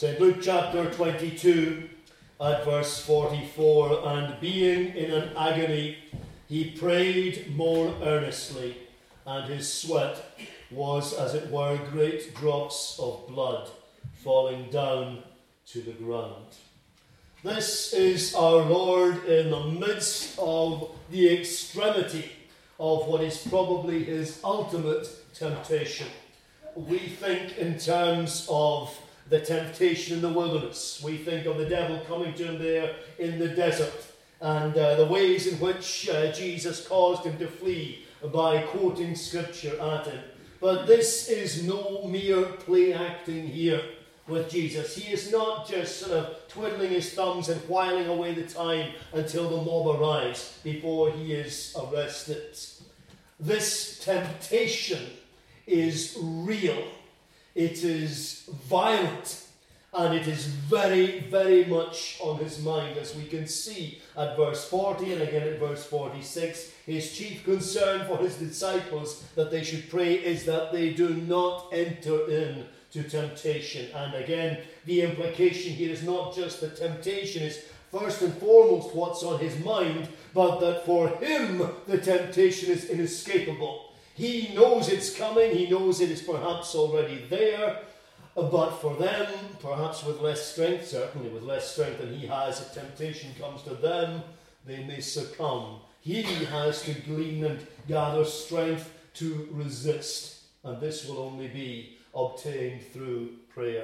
St. Luke chapter 22 at verse 44, and being in an agony, he prayed more earnestly, and his sweat was, as it were, great drops of blood falling down to the ground. This is our Lord in the midst of the extremity of what is probably his ultimate temptation. We think in terms of the temptation in the wilderness. We think of the devil coming to him there in the desert, and the ways in which Jesus caused him to flee by quoting scripture at him. But this is no mere play acting here with Jesus. He is not just sort of twiddling his thumbs and whiling away the time until the mob arrives before he is arrested. This temptation is real. It is violent, and it is very, very much on his mind, as we can see at verse 40 and again at verse 46. His chief concern for his disciples that they should pray is that they do not enter into temptation. And again, the implication here is not just that temptation is first and foremost what's on his mind, but that for him the temptation is inescapable. He knows it's coming, he knows it is perhaps already there, but for them, perhaps with less strength, certainly with less strength than he has, if temptation comes to them, they may succumb. He has to glean and gather strength to resist, and this will only be obtained through prayer.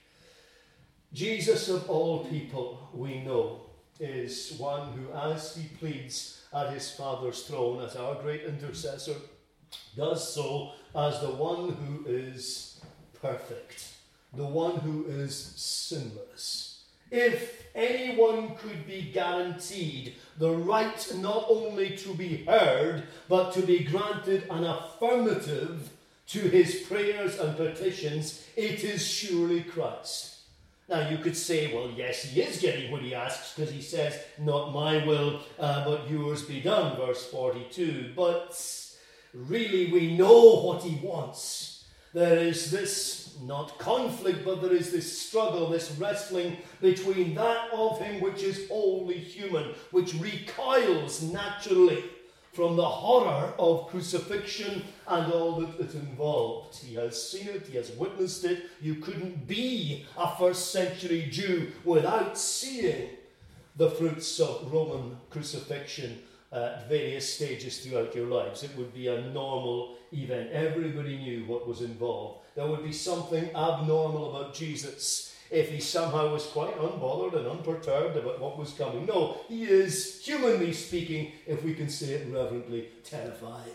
Jesus, of all people, we know, is one who, as he pleads at his Father's throne as our great intercessor, does so as the one who is perfect, the one who is sinless. If anyone could be guaranteed the right not only to be heard, but to be granted an affirmative to his prayers and petitions, it is surely Christ. Now you could say, well, yes, he is getting what he asks, because he says, not my will, but yours be done, verse 42. But really, we know what he wants. There is this, not conflict, but there is this struggle, this wrestling between that of him which is wholly human, which recoils naturally from the horror of crucifixion and all that it involved. He has seen it, he has witnessed it. You couldn't be a first century Jew without seeing the fruits of Roman crucifixion at various stages throughout your lives. It would be a normal event. Everybody knew what was involved. There would be something abnormal about Jesus if he somehow was quite unbothered and unperturbed about what was coming. No, he is, humanly speaking, if we can say it reverently, terrified.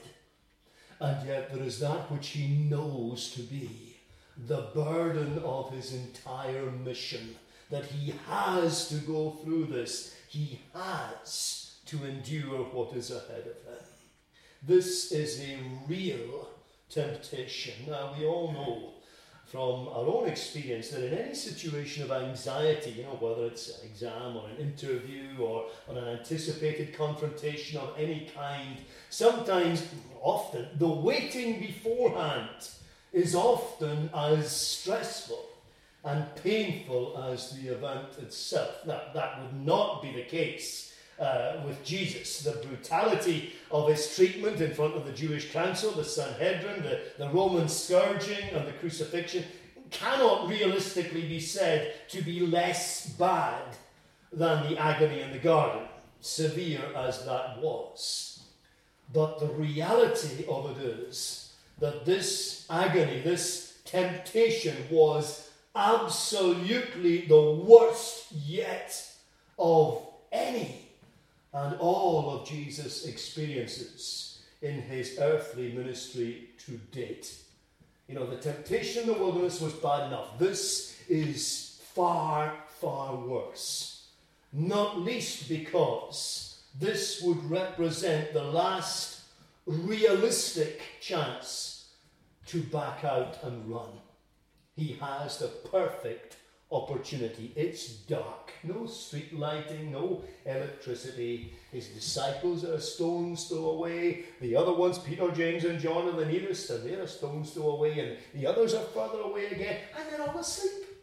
And yet there is that which he knows to be the burden of his entire mission, that he has to go through this. He has to endure what is ahead of him. This is a real temptation. Now, we all know from our own experience that in any situation of anxiety, whether it's an exam or an interview or an anticipated confrontation of any kind, sometimes, often, the waiting beforehand is often as stressful and painful as the event itself. Now, that would not be the case with Jesus. The brutality of his treatment in front of the Jewish council, the Sanhedrin, the Roman scourging and the crucifixion cannot realistically be said to be less bad than the agony in the garden, severe as that was. But the reality of it is that this agony, this temptation was absolutely the worst yet of any and all of Jesus' experiences in his earthly ministry to date. The temptation in the wilderness was bad enough. This is far, far worse. Not least because this would represent the last realistic chance to back out and run. He has the perfect opportunity. It's dark. No street lighting, no electricity. His disciples are a stone's throw away. The other ones, Peter, James, and John, are the nearest, and they're a stone's throw away, and the others are further away again, and they're all asleep.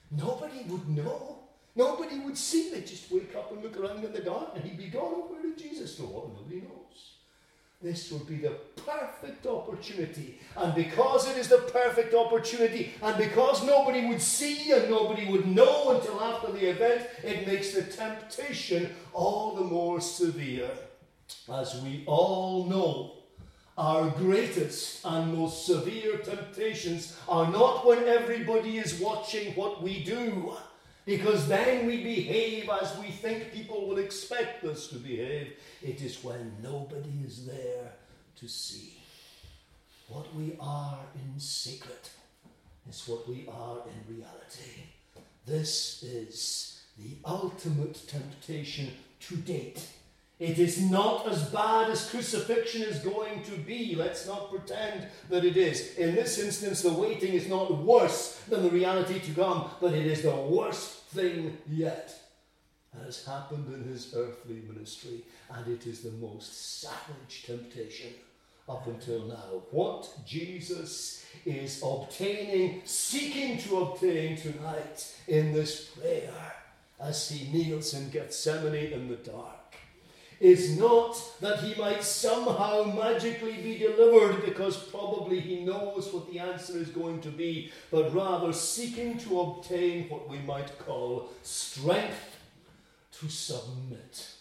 nobody would know. Nobody would see. They'd just wake up and look around in the dark and he'd be gone. Oh, where did Jesus go? Nobody knows. This would be the perfect opportunity. And because it is the perfect opportunity, and because nobody would see and nobody would know until after the event, it makes the temptation all the more severe. As we all know, our greatest and most severe temptations are not when everybody is watching what we do, because then we behave as we think people will expect us to behave. It is when nobody is there to see. What we are in secret is what we are in reality. This is the ultimate temptation to date. It is not as bad as crucifixion is going to be. Let's not pretend that it is. In this instance, the waiting is not worse than the reality to come, but it is the worst thing yet that has happened in his earthly ministry, and it is the most savage temptation up until now. What Jesus is seeking to obtain tonight in this prayer as he kneels in Gethsemane in the dark, is not that he might somehow magically be delivered, because probably he knows what the answer is going to be, but rather seeking to obtain what we might call strength to submit.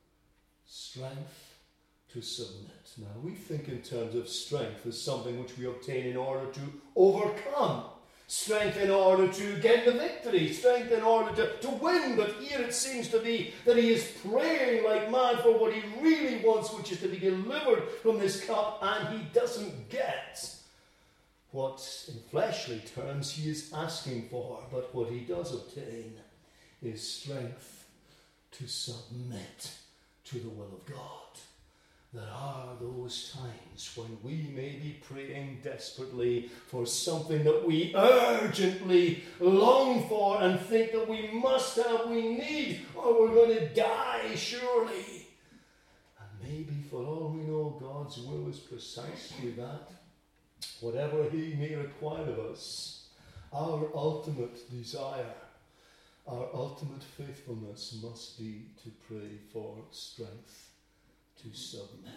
Strength to submit. Now, we think in terms of strength as something which we obtain in order to overcome. Strength in order to get the victory, strength in order to win. But here it seems to be that he is praying like mad for what he really wants, which is to be delivered from this cup, and he doesn't get what in fleshly terms he is asking for. But what he does obtain is strength to submit to the will of God. There are those times when we may be praying desperately for something that we urgently long for and think that we must have, we need, or we're going to die surely. And maybe for all we know, God's will is precisely that. Whatever he may require of us, our ultimate desire, our ultimate faithfulness must be to pray for strength to submit.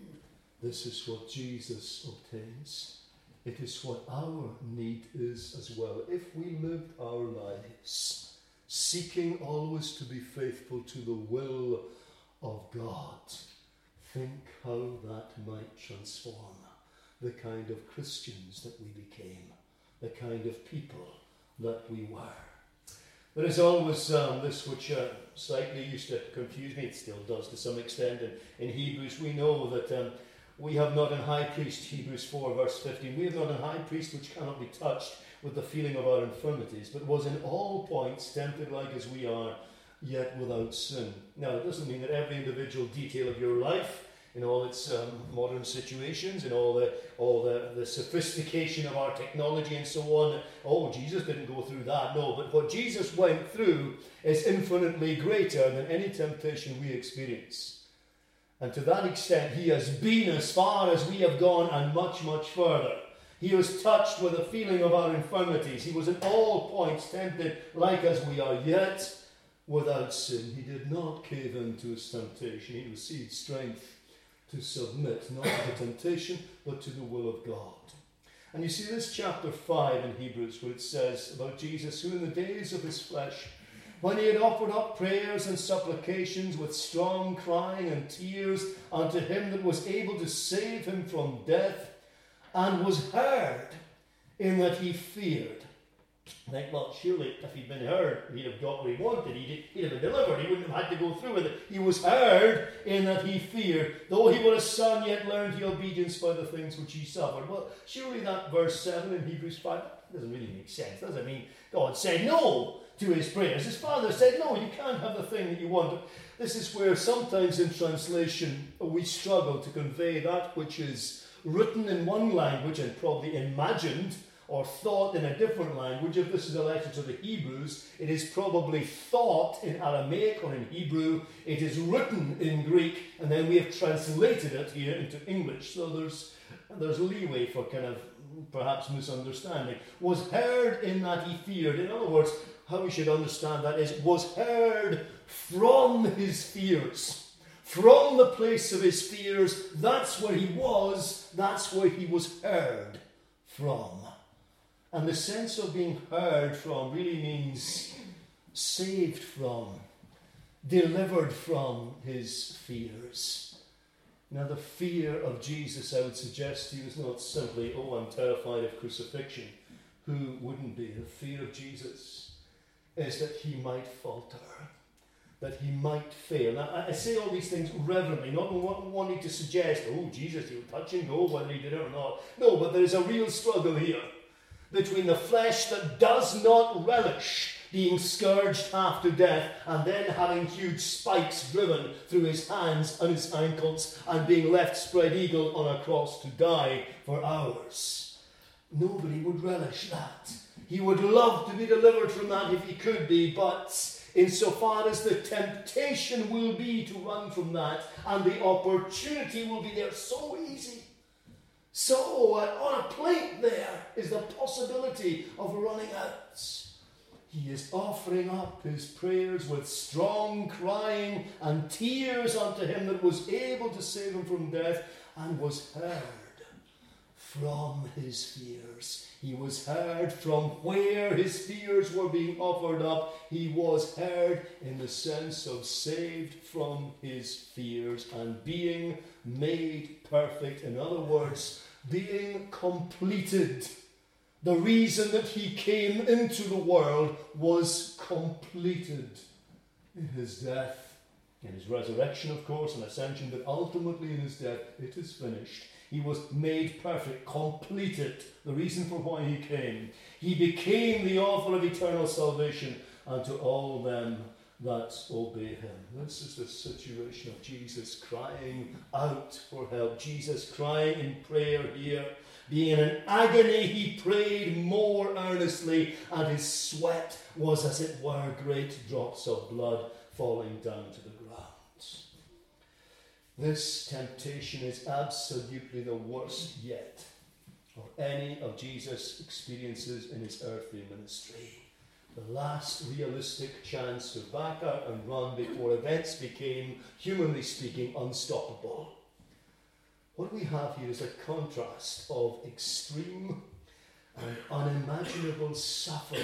This is what Jesus obtains. It is what our need is as well. If we lived our lives seeking always to be faithful to the will of God, think how that might transform the kind of Christians that we became, the kind of people that we were. There is always this which slightly used to confuse me, it still does to some extent. In Hebrews, we know that we have not an high priest, Hebrews 4 verse 15, we have not a high priest which cannot be touched with the feeling of our infirmities, but was in all points tempted like as we are, yet without sin. Now, it doesn't mean that every individual detail of your life, in all its modern situations, in all the sophistication of our technology and so on. Oh, Jesus didn't go through that. No, but what Jesus went through is infinitely greater than any temptation we experience. And to that extent, he has been as far as we have gone and much, much further. He was touched with the feeling of our infirmities. He was in all points tempted like as we are, yet without sin. He did not cave into his temptation. He received strength to submit, not to the temptation, but to the will of God. And you see this chapter 5 in Hebrews, where it says about Jesus, who in the days of his flesh, when he had offered up prayers and supplications with strong crying and tears unto him that was able to save him from death, and was heard in that he feared. I think, well, surely if he'd been heard, he'd have got what he wanted. He'd have been delivered. He wouldn't have had to go through with it. He was heard in that he feared. Though he were a son, yet learned he obedience by the things which he suffered. Well, surely that verse 7 in Hebrews 5 doesn't really make sense, does it? I mean, God said no to his prayers. His father said, no, you can't have the thing that you want. This is where sometimes in translation we struggle to convey that which is written in one language and probably imagined or thought in a different language. If this is a letter to the Hebrews, it is probably thought in Aramaic or in Hebrew. It is written in Greek, and then we have translated it here into English. So there's leeway for kind of perhaps misunderstanding, was heard in that he feared. In other words, how we should understand that is, was heard from his fears. From the place of his fears, that's where he was, that's where he was heard from. And the sense of being heard from really means saved from, delivered from his fears. Now, the fear of Jesus, I would suggest, he was not simply, oh, I'm terrified of crucifixion. Who wouldn't be? The fear of Jesus is that he might falter, that he might fail. Now, I say all these things reverently, not wanting to suggest, oh, Jesus, he'll touch and go whether he did it or not. No, but there is a real struggle here between the flesh that does not relish being scourged half to death and then having huge spikes driven through his hands and his ankles and being left spread eagle on a cross to die for hours. Nobody would relish that. He would love to be delivered from that if he could be, but insofar as the temptation will be to run from that and the opportunity will be there so easy. So, on a plate there is the possibility of running out. He is offering up his prayers with strong crying and tears unto him that was able to save him from death and was heard from his fears. He was heard from where his fears were being offered up. He was heard in the sense of saved from his fears and being made perfect. In other words, being completed. The reason that he came into the world was completed in his death, in his resurrection, of course, and ascension, but ultimately in his death, it is finished. He was made perfect, completed, the reason for why he came. He became the author of eternal salvation unto all them that obey him. This is the situation of Jesus crying out for help. Jesus crying in prayer here. Being in an agony, he prayed more earnestly, and his sweat was, as it were, great drops of blood falling down to the ground. This temptation is absolutely the worst yet of any of Jesus' experiences in his earthly ministry. The last realistic chance to back out and run before events became, humanly speaking, unstoppable. What we have here is a contrast of extreme and unimaginable suffering,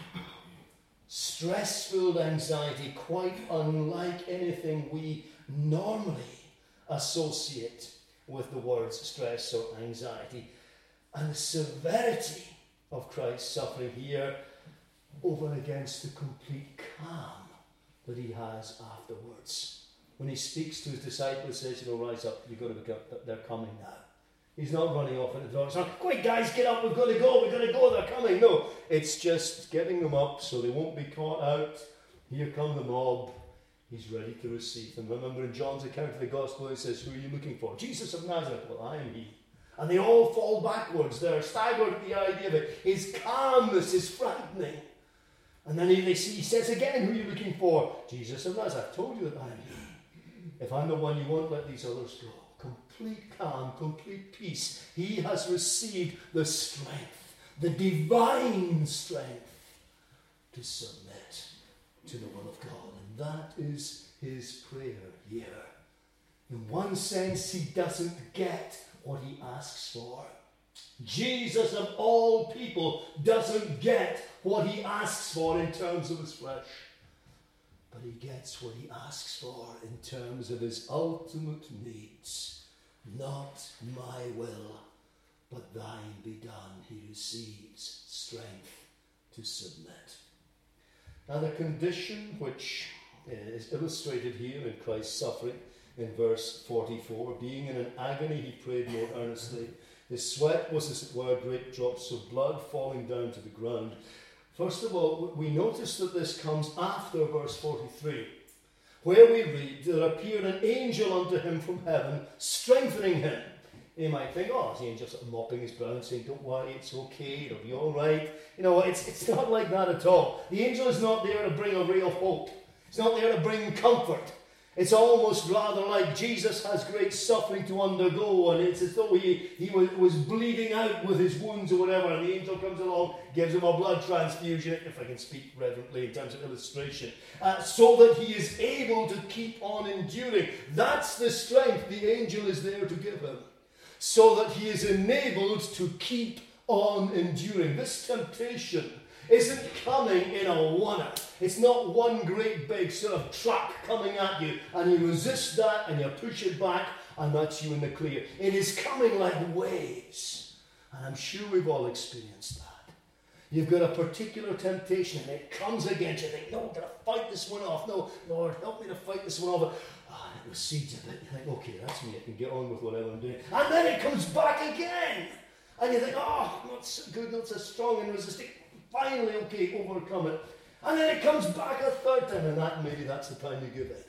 stress-filled anxiety, quite unlike anything we normally associate with the words stress or anxiety, and the severity of Christ's suffering here over against the complete calm that he has afterwards. When he speaks to his disciples, he says, rise up, you've got to wake up, they're coming now. He's not running off into the dark. It's not, quick guys, get up, we've got to go, they're coming. No, it's just getting them up so they won't be caught out. Here come the mob. He's ready to receive them. Remember in John's account of the gospel, he says, who are you looking for? Jesus of Nazareth. Well, I am he. And they all fall backwards. They're staggered at the idea of it. His calmness is frightening. And then he says again, who are you looking for? Jesus of Nazareth. I've told you that I am he. If I'm the one, you won't let these others go. Complete calm, complete peace. He has received the strength, the divine strength, to submit to the will of God. And that is his prayer here. In one sense, he doesn't get what he asks for. Jesus of all people doesn't get what he asks for in terms of his flesh. But he gets what he asks for in terms of his ultimate needs. Not my will, but thine be done. He receives strength to submit. Now the condition which is illustrated here in Christ's suffering in verse 44, being in an agony he prayed more earnestly. His sweat was, as it were, great drops of blood falling down to the ground. First of all, we notice that this comes after verse 43, where we read, there appeared an angel unto him from heaven, strengthening him. You might think, oh, the angel sort of mopping his brow and saying, don't worry, it's okay, it'll be all right. You know, it's not like that at all. The angel is not there to bring a ray of hope. It's not there to bring comfort. It's almost rather like Jesus has great suffering to undergo, and it's as though he was bleeding out with his wounds or whatever, and the angel comes along, gives him a blood transfusion, if I can speak reverently in terms of illustration, so that he is able to keep on enduring. That's the strength the angel is there to give him, so that he is enabled to keep on enduring. This temptation isn't coming in a one-er. It's not one great big sort of truck coming at you, and you resist that and you push it back, and that's you in the clear. It is coming like waves, and I'm sure we've all experienced that. You've got a particular temptation, and it comes against you. You think, no, I'm going to fight this one off. No, Lord, help me to fight this one off. And it recedes a bit. You think, okay, that's me. I can get on with whatever I'm doing. And then it comes back again. And you think, oh, not so good, not so strong in resisting. Finally, okay, overcome it. And then it comes back a third time, and maybe that's the time you give it.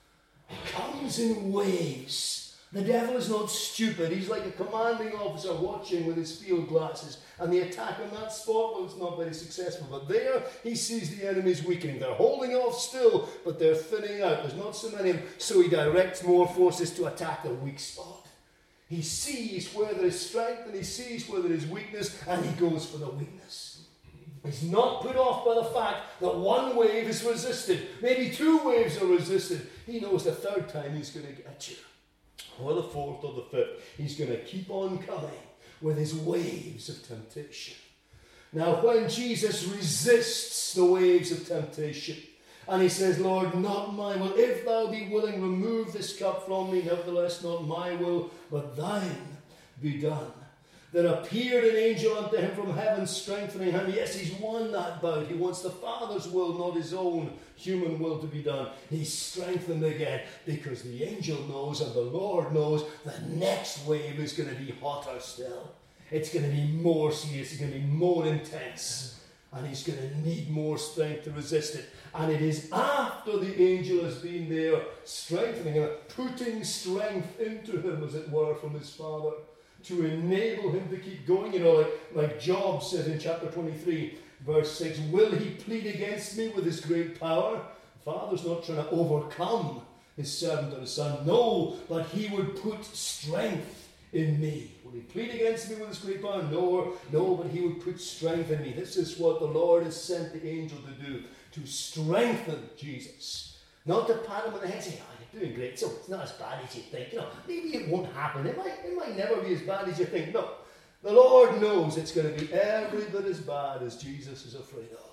It comes in waves. The devil is not stupid. He's like a commanding officer watching with his field glasses. And the attack on that spot, well, it's not very successful. But there, he sees the enemies weakening. They're holding off still, but they're thinning out. There's not so many of them. So he directs more forces to attack the weak spot. He sees where there is strength, and he sees where there is weakness, and he goes for the weakness. He's not put off by the fact that one wave is resisted. Maybe two waves are resisted. He knows the third time he's going to get you. Or the fourth or the fifth. He's going to keep on coming with his waves of temptation. Now, when Jesus resists the waves of temptation, and he says, Lord, not my will. If thou be willing, remove this cup from me. Nevertheless, not my will, but thine be done. There appeared an angel unto him from heaven, strengthening him. Yes, he's won that bout. He wants the Father's will, not his own human will to be done. He's strengthened again because the angel knows and the Lord knows the next wave is going to be hotter still. It's going to be more serious. It's going to be more intense. And he's going to need more strength to resist it. And it is after the angel has been there, strengthening him, putting strength into him, as it were, from his Father, to enable him to keep going. You know, like Job says in chapter 23, verse 6, will he plead against me with his great power? The Father's not trying to overcome his servant or his son. No, but he would put strength in me. Will he plead against me with his great power? No, but he would put strength in me. This is what the Lord has sent the angel to do, to strengthen Jesus. Not to pat him on the head and say, oh, you're doing great, so it's not as bad as you think. You know, maybe it won't happen. It might never be as bad as you think. No, the Lord knows it's going to be every bit as bad as Jesus is afraid of.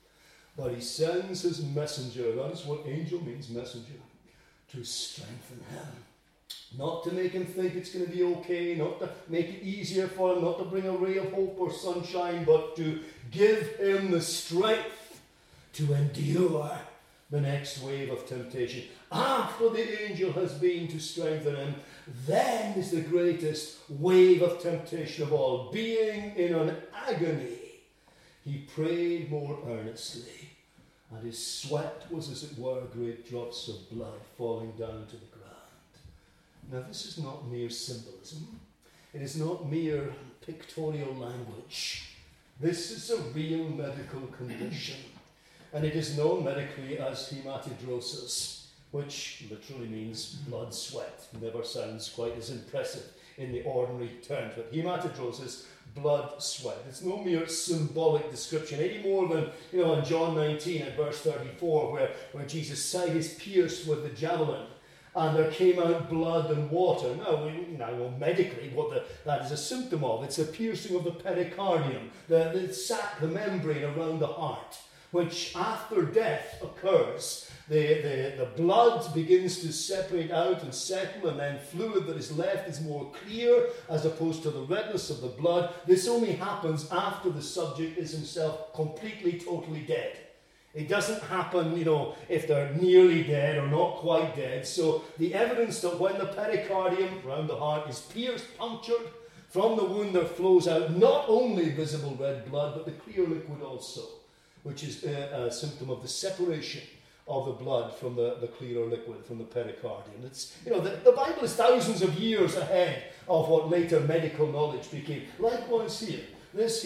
But he sends his messenger. That is what angel means, messenger. To strengthen him. Not to make him think it's going to be okay, not to make it easier for him, not to bring a ray of hope or sunshine, but to give him the strength to endure the next wave of temptation. After the angel has been to strengthen him, then is the greatest wave of temptation of all. Being in an agony, he prayed more earnestly, and his sweat was, as it were, great drops of blood falling down to the ground. Now, this is not mere symbolism. It is not mere pictorial language. This is a real medical condition. And it is known medically as hematidrosis, which literally means blood sweat. Never sounds quite as impressive in the ordinary terms. But hematidrosis, blood sweat. It's no mere symbolic description, any more than, in John 19 and verse 34, where Jesus' side is pierced with the javelin, and there came out blood and water. Now, medically, what that is a symptom of, it's a piercing of the pericardium, the sac, the membrane around the heart, which after death occurs. The blood begins to separate out and settle, and then fluid that is left is more clear as opposed to the redness of the blood. This only happens after the subject is himself completely, totally dead. It doesn't happen, if they're nearly dead or not quite dead. So the evidence that when the pericardium around the heart is pierced, punctured, from the wound there flows out not only visible red blood, but the clear liquid also, which is a symptom of the separation of the blood from the clearer liquid, from the pericardium. It's, the Bible is thousands of years ahead of what later medical knowledge became. Likewise here, this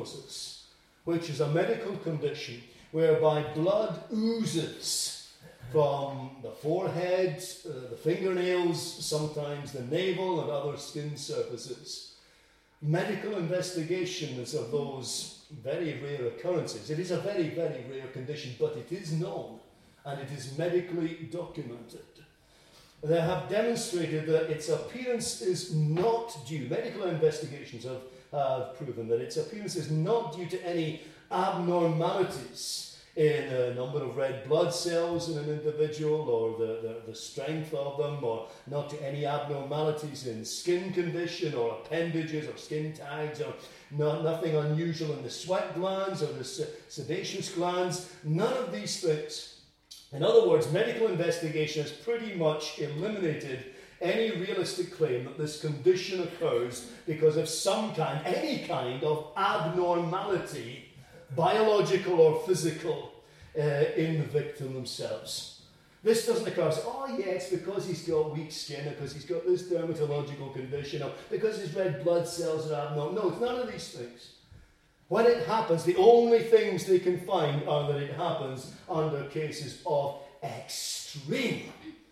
hematidrosis, which is a medical condition whereby blood oozes from the forehead, the fingernails, sometimes the navel and other skin surfaces. Medical investigations of those very rare occurrences. It is a very, very rare condition, but it is known and it is medically documented. They have demonstrated that its appearance is not due. Medical investigations have proven that its appearance is not due to any abnormalities in a number of red blood cells in an individual or the strength of them, or not to any abnormalities in skin condition or appendages or skin tags, or nothing unusual in the sweat glands or the sebaceous glands. None of these things. In other words, medical investigation has pretty much eliminated any realistic claim that this condition occurs because of some kind, any kind of abnormality, biological or physical, in the victim themselves. This doesn't occur as, oh yeah, it's because he's got weak skin, or because he's got this dermatological condition, or because his red blood cells are abnormal. No, it's none of these things. When it happens, the only things they can find are that it happens under cases of extreme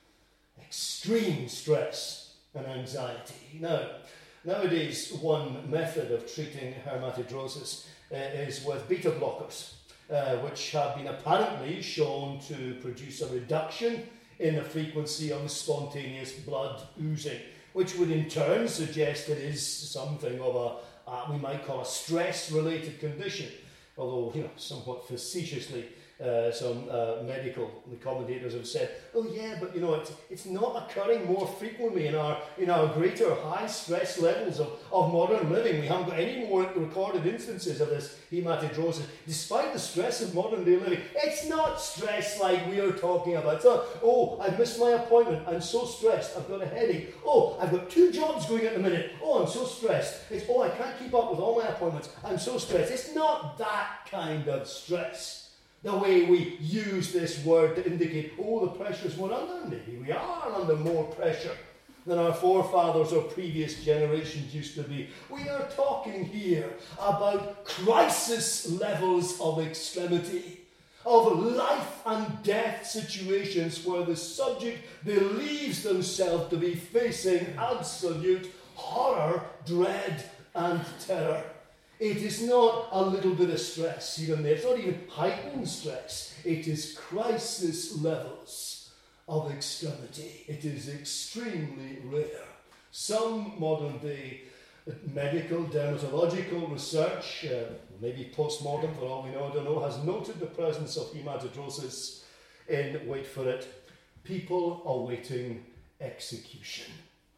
stress and anxiety. Now, nowadays, one method of treating hematidrosis is with beta blockers, which have been apparently shown to produce a reduction in the frequency of spontaneous blood oozing, which would in turn suggest it is something of a we might call a stress-related condition, although, somewhat facetiously, some medical commentators have said, oh yeah, but it's not occurring more frequently in our greater high stress levels of modern living. We haven't got any more recorded instances of this hematidrosis, despite the stress of modern day living. It's not stress like we are talking about. It's not, oh, I've missed my appointment, I'm so stressed, I've got a headache. Oh, I've got 2 jobs going at the minute. Oh, I'm so stressed. It's, oh, I can't keep up with all my appointments. I'm so stressed. It's not that kind of stress. The way we use this word to indicate, oh, the pressures we're under. Maybe we are under more pressure than our forefathers or previous generations used to be. We are talking here about crisis levels of extremity, of life and death situations where the subject believes themselves to be facing absolute horror, dread, and terror. It is not a little bit of stress even there. It's not even heightened stress. It is crisis levels of extremity. It is extremely rare. Some modern day medical, dermatological research, maybe post-mortem for all we know, I don't know, has noted the presence of hematidrosis in, wait for it, people awaiting execution.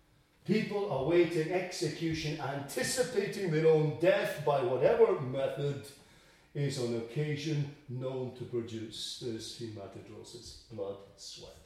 People awaiting execution, anticipating their own death by whatever method is on occasion known to produce this hematidrosis, blood, sweat.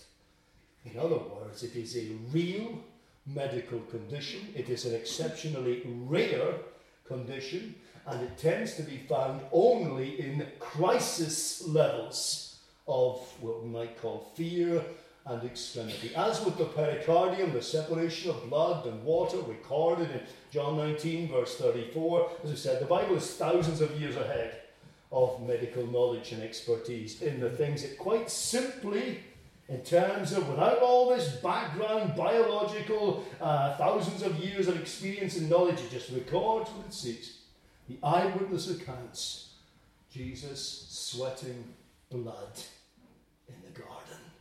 In other words, it is a real medical condition. It is an exceptionally rare condition, and it tends to be found only in crisis levels of what we might call fear and extremity. As with the pericardium, the separation of blood and water recorded in John 19, verse 34, as I said, the Bible is thousands of years ahead of medical knowledge and expertise in the things that quite simply, in terms of without all this background, biological, thousands of years of experience and knowledge, it just records what it sees. The eyewitness accounts Jesus sweating blood in the garden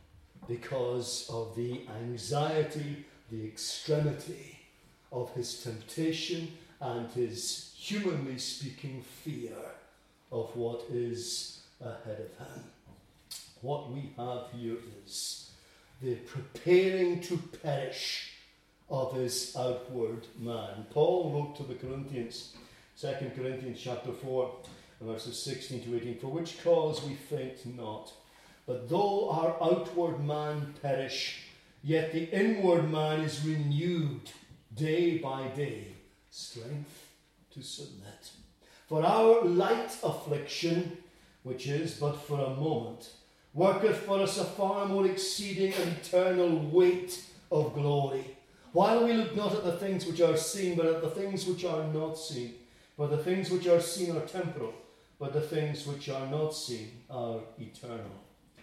because of the anxiety, the extremity of his temptation and his, humanly speaking, fear of what is ahead of him. What we have here is the preparing to perish of his outward man. Paul wrote to the Corinthians, 2 Corinthians chapter 4, verses 16 to 18, for which cause we faint not. But though our outward man perish, yet the inward man is renewed day by day. Strength to submit. For our light affliction, which is but for a moment, worketh for us a far more exceeding and eternal weight of glory. While we look not at the things which are seen, but at the things which are not seen. For the things which are seen are temporal, but the things which are not seen are eternal.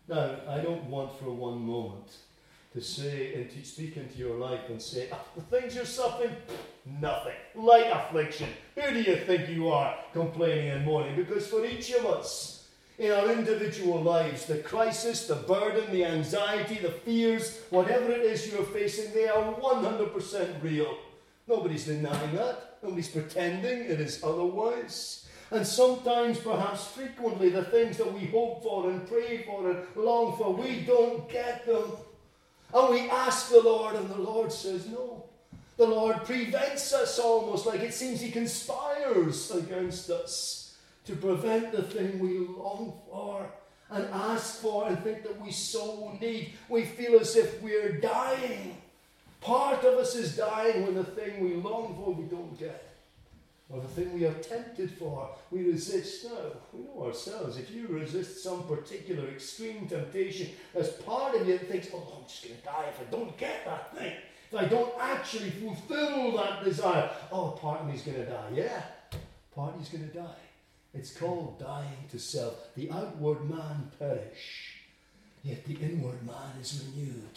Now, I don't want for one moment to say and to speak into your life and say, the things you're suffering, nothing. Light affliction. Who do you think you are complaining and mourning? Because for each of us, in our individual lives, the crisis, the burden, the anxiety, the fears, whatever it is you're facing, they are 100% real. Nobody's denying that. Nobody's pretending it is otherwise. And sometimes, perhaps frequently, the things that we hope for and pray for and long for, we don't get them. And we ask the Lord, and the Lord says no. The Lord prevents us almost, like it seems He conspires against us to prevent the thing we long for and ask for and think that we so need. We feel as if we're dying. Part of us is dying when the thing we long for we don't get. Or the thing we are tempted for, we resist. Now, we know ourselves, if you resist some particular extreme temptation, there's part of you that thinks, oh, I'm just going to die if I don't get that thing. If I don't actually fulfill that desire, oh, part of me's going to die. Yeah, part of me's going to die. It's called dying to self. The outward man perish, yet the inward man is renewed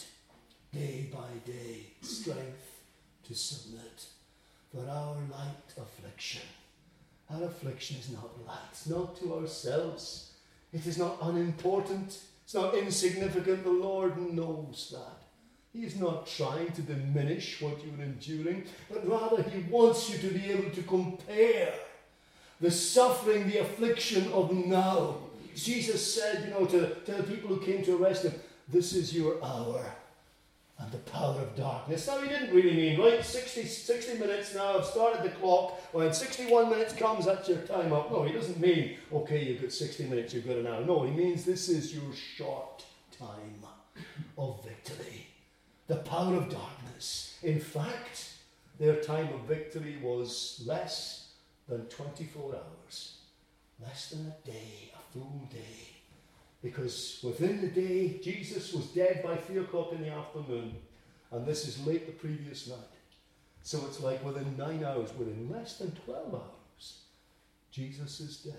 day by day. Strength to submit. For our light affliction. Our affliction is not light. It's not to ourselves. It is not unimportant. It's not insignificant. The Lord knows that. He is not trying to diminish what you're enduring, but rather He wants you to be able to compare the suffering, the affliction of now. Jesus said, to the people who came to arrest Him, this is your hour. And the power of darkness. Now, He didn't really mean, right, 60 minutes now, I've started the clock, when 61 minutes comes, that's your time up. No, He doesn't mean, okay, you've got 60 minutes, you've got an hour. No, He means this is your short time of victory. The power of darkness. In fact, their time of victory was less than 24 hours. Less than a day, a full day. Because within the day, Jesus was dead by 3 o'clock in the afternoon. And this is late the previous night. So it's like within 9 hours, within less than 12 hours, Jesus is dead.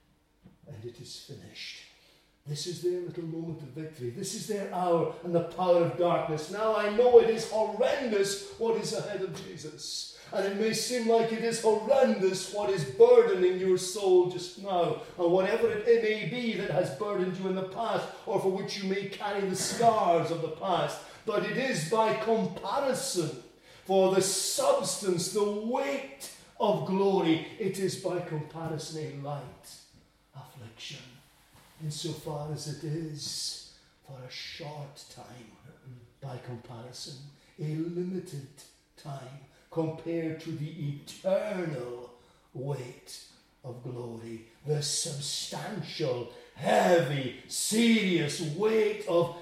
And it is finished. This is their little moment of victory. This is their hour and the power of darkness. Now I know it is horrendous what is ahead of Jesus. And it may seem like it is horrendous what is burdening your soul just now, or whatever it may be that has burdened you in the past, or for which you may carry the scars of the past. But it is by comparison, for the substance, the weight of glory, it is by comparison a light affliction, insofar as it is for a short time, by comparison, a limited time, compared to the eternal weight of glory, the substantial, heavy, serious weight of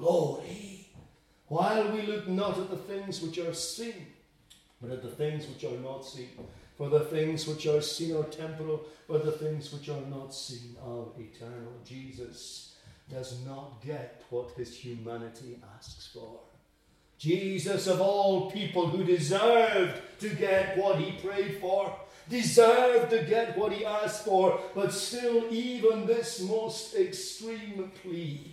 glory. While we look not at the things which are seen, but at the things which are not seen. For the things which are seen are temporal, but the things which are not seen are eternal. Jesus does not get what His humanity asks for. Jesus, of all people who deserved to get what He prayed for, deserved to get what He asked for, but still even this most extreme plea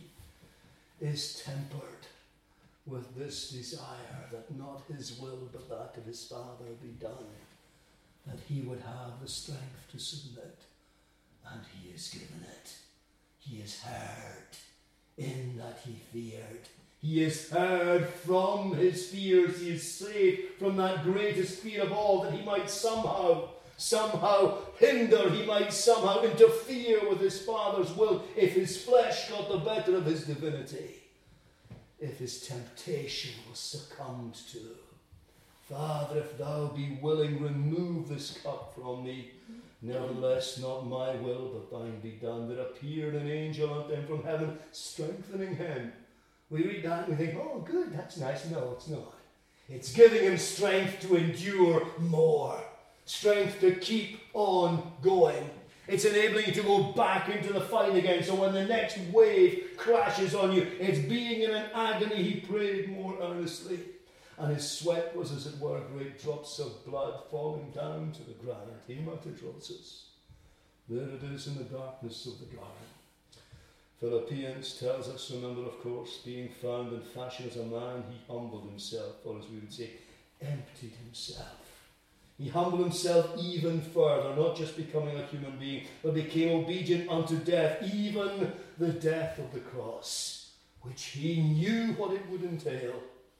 is tempered with this desire that not His will but that of His Father be done, that He would have the strength to submit, and He is given it. He is heard in that He feared. He is heard from His fears. He is saved from that greatest fear of all, that He might somehow hinder, He might somehow interfere with His Father's will if His flesh got the better of His divinity, if His temptation was succumbed to. Father, if Thou be willing, remove this cup from me. Nevertheless, not my will, but Thine be done. There appeared an angel unto him from heaven, strengthening him. We read that and we think, oh, good, that's nice. No, it's not. It's giving him strength to endure more, strength to keep on going. It's enabling you to go back into the fight again. So when the next wave crashes on you, it's being in an agony. He prayed more earnestly. And his sweat was, as it were, great drops of blood falling down to the ground. Hematidrosis. There it is in the darkness of the garden. Philippians tells us, remember, of course, being found in fashion as a man, he humbled himself, or as we would say, emptied himself. He humbled himself even further, not just becoming a human being, but became obedient unto death, even the death of the cross, which he knew what it would entail.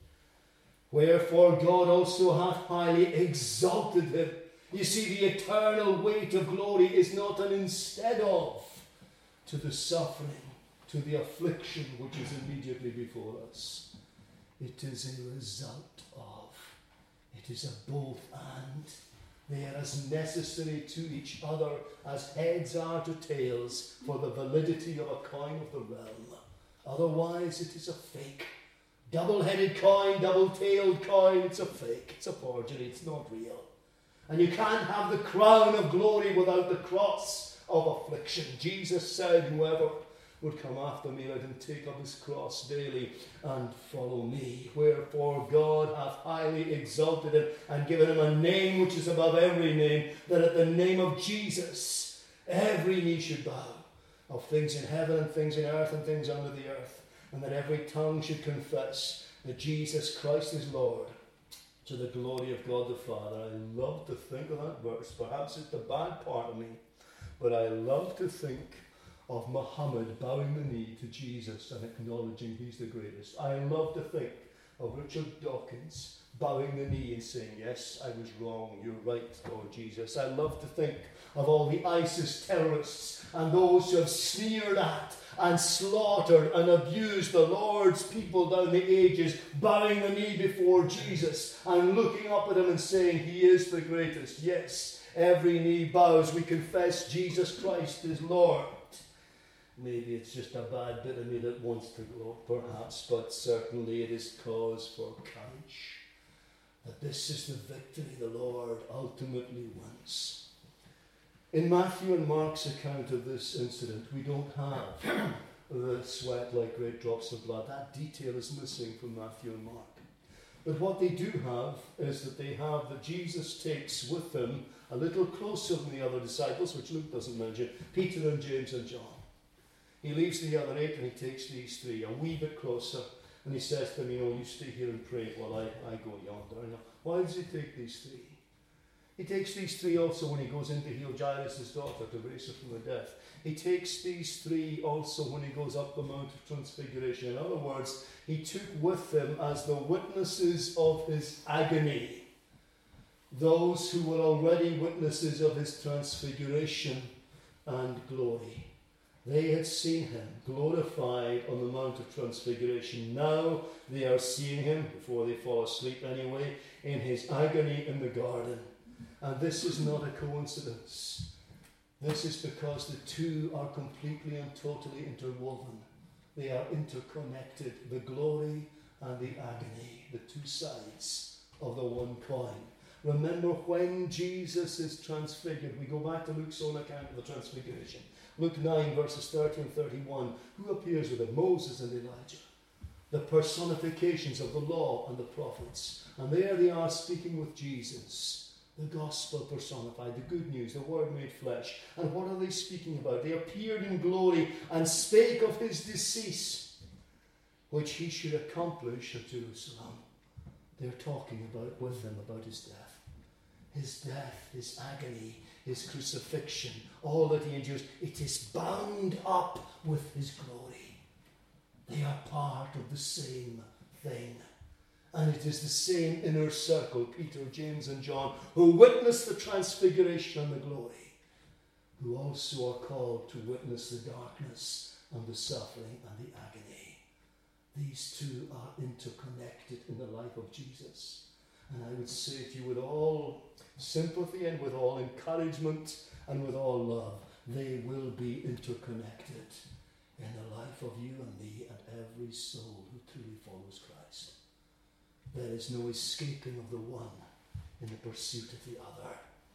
Wherefore God also hath highly exalted him. You see, the eternal weight of glory is not an instead of to the suffering, to the affliction which is immediately before us. It is a result of. It is a both and. They are as necessary to each other as heads are to tails for the validity of a coin of the realm. Otherwise it is a fake. Double-headed coin, double-tailed coin, it's a fake. It's a forgery, it's not real. And you can't have the crown of glory without the cross of affliction. Jesus said, whoever would come after me, let him take up his cross daily and follow me. Wherefore God hath highly exalted him and given him a name which is above every name, that at the name of Jesus every knee should bow, of things in heaven and things in earth and things under the earth, and that every tongue should confess that Jesus Christ is Lord, to the glory of God the Father. I love to think of that verse. Perhaps it's the bad part of me, but I love to think of Muhammad bowing the knee to Jesus and acknowledging he's the greatest. I love to think of Richard Dawkins bowing the knee and saying, yes, I was wrong, you're right, Lord Jesus. I love to think of all the ISIS terrorists and those who have sneered at and slaughtered and abused the Lord's people down the ages, bowing the knee before Jesus and looking up at him and saying, he is the greatest. Yes, every knee bows. We confess Jesus Christ is Lord. Maybe it's just a bad bit of me that wants to go, perhaps, but certainly it is cause for courage. That this is the victory the Lord ultimately wins. In Matthew and Mark's account of this incident, we don't have the sweat like great drops of blood. That detail is missing from Matthew and Mark. But what they do have is that they have that Jesus takes with him a little closer than the other disciples, which Luke doesn't mention, Peter and James and John. He leaves the other 8 and he takes these 3 a wee bit closer, and he says to them, you stay here and pray while I go yonder. Why does he take these 3? He takes these 3 also when he goes in to heal Jairus' daughter, to raise her from the death. He takes these 3 also when he goes up the Mount of Transfiguration. In other words, he took with him as the witnesses of his agony those who were already witnesses of his transfiguration and glory. They had seen him glorified on the Mount of Transfiguration. Now they are seeing him, before they fall asleep anyway, in his agony in the garden. And this is not a coincidence. This is because the two are completely and totally interwoven. They are interconnected. The glory and the agony, the two sides of the one coin. Remember when Jesus is transfigured, we go back to Luke's own account of the transfiguration. Luke 9 verses 30 and 31. Who appears with him? Moses and Elijah. The personifications of the law and the prophets. And there they are speaking with Jesus. The gospel personified, the good news, the word made flesh. And what are they speaking about? They appeared in glory and spake of his decease, which he should accomplish at Jerusalem. They're talking with him about his death. His death, his agony, his crucifixion, all that he endures, it is bound up with his glory. They are part of the same thing. And it is the same inner circle, Peter, James and John, who witnessed the transfiguration and the glory, who also are called to witness the darkness and the suffering and the agony. These two are interconnected in the life of Jesus. And I would say to you with all sympathy and with all encouragement and with all love, they will be interconnected in the life of you and me and every soul who truly follows Christ. There is no escaping of the one in the pursuit of the other.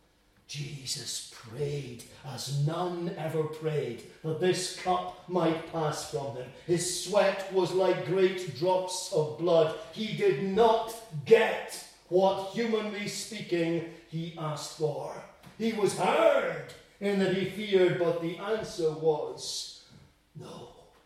Jesus prayed as none ever prayed, that this cup might pass from him. His sweat was like great drops of blood. He did not get what, humanly speaking, he asked for. He was heard in that he feared, but the answer was no.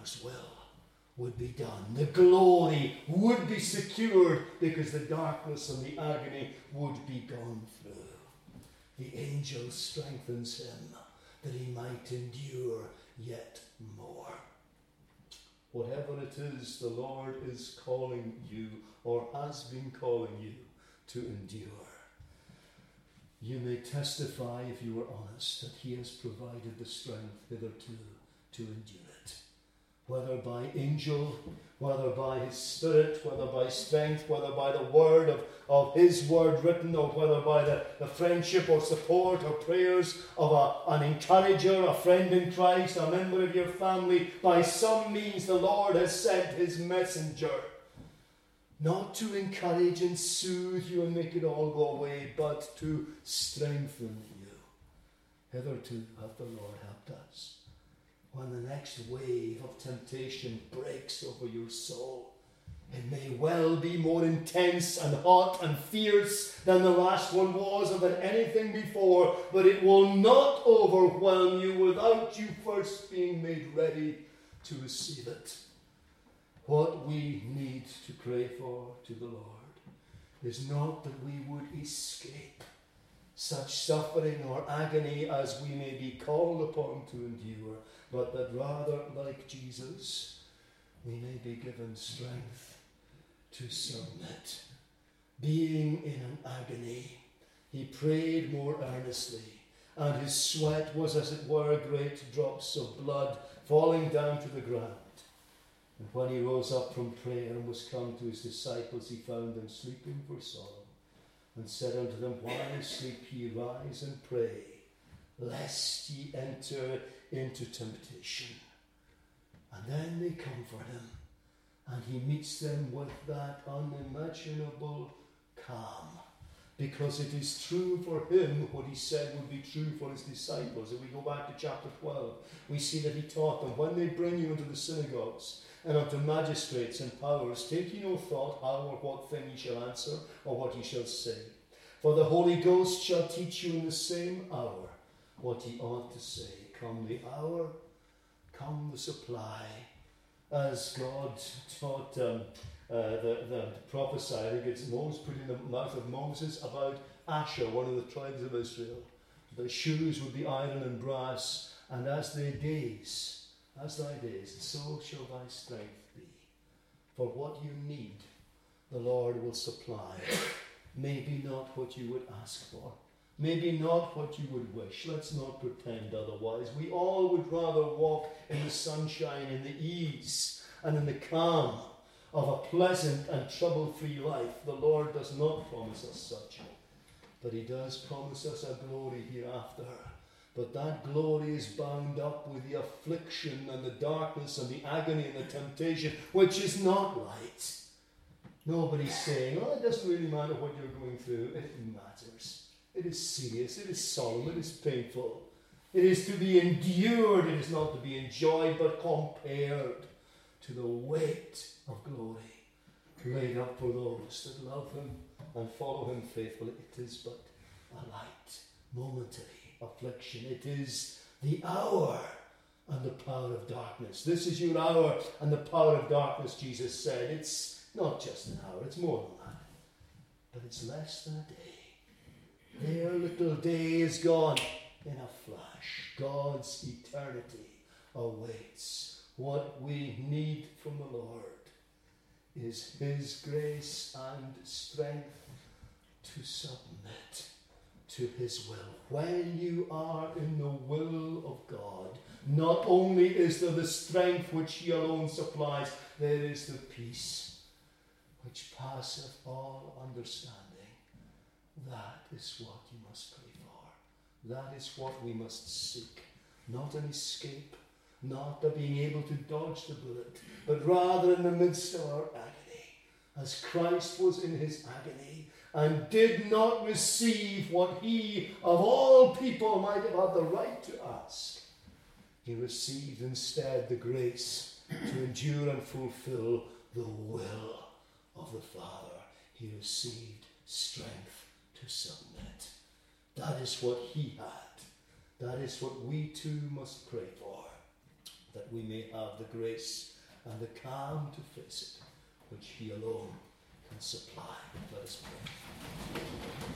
Father's will would be done. The glory would be secured because the darkness and the agony would be gone through. The angel strengthens him that he might endure yet more. Whatever it is the Lord is calling you or has been calling you to endure, you may testify, if you are honest, that he has provided the strength hitherto to endure it. Whether by angel, whether by his Spirit, whether by strength, whether by the word of his word written, or whether by the friendship or support or prayers of an encourager, a friend in Christ, a member of your family, by some means the Lord has sent his messenger. Not to encourage and soothe you and make it all go away, but to strengthen you. Hitherto hath the Lord helped us. When the next wave of temptation breaks over your soul, it may well be more intense and hot and fierce than the last one was or than anything before, but it will not overwhelm you without you first being made ready to receive it. What we need to pray for to the Lord is not that we would escape such suffering or agony as we may be called upon to endure, but that rather, like Jesus, we may be given strength to submit. Being in an agony, he prayed more earnestly, and his sweat was, as it were, great drops of blood falling down to the ground. And when he rose up from prayer and was come to his disciples, he found them sleeping for sorrow, and said unto them, Why sleep ye? Rise and pray, lest ye enter into temptation. And then they comfort him, and he meets them with that unimaginable calm, because it is true for him what he said would be true for his disciples. If we go back to chapter 12, we see that he taught them, when they bring you into the synagogues and unto magistrates and powers, take ye no thought how or what thing ye shall answer, or what ye shall say. For the Holy Ghost shall teach you in the same hour what ye ought to say. Come the hour, come the supply. As God taught the prophesy, I think it's Moses, put in the mouth of Moses about Asher, one of the tribes of Israel. The shoes would be iron and brass, and as thy days, so shall thy strength be. For what you need, the Lord will supply. Maybe not what you would ask for. Maybe not what you would wish. Let's not pretend otherwise. We all would rather walk in the sunshine, in the ease, and in the calm of a pleasant and trouble-free life. The Lord does not promise us such. But he does promise us a glory hereafter. But that glory is bound up with the affliction and the darkness and the agony and the temptation, which is not light. Nobody's saying, it doesn't really matter what you're going through. It matters. It is serious. It is solemn. It is painful. It is to be endured. It is not to be enjoyed, but compared to the weight of glory laid up for those that love him and follow him faithfully. It is but a light, momentary affliction. It is the hour and the power of darkness. This is your hour and the power of darkness, Jesus said. It's not just an hour, it's more than that. But it's less than a day. Their little day is gone in a flash. God's eternity awaits. What we need from the Lord is his grace and strength to submit to his will. When you are in the will of God, not only is there the strength which he alone supplies, there is the peace which passeth all understanding. That is what you must pray for. That is what we must seek. Not an escape, not the being able to dodge the bullet, but rather in the midst of our agony, as Christ was in his agony, and did not receive what he, of all people, might have had the right to ask. He received instead the grace to endure and fulfill the will of the Father. He received strength to submit. That is what he had. That is what we too must pray for. that we may have the grace and the calm to face it, which He alone can supply. Let us pray.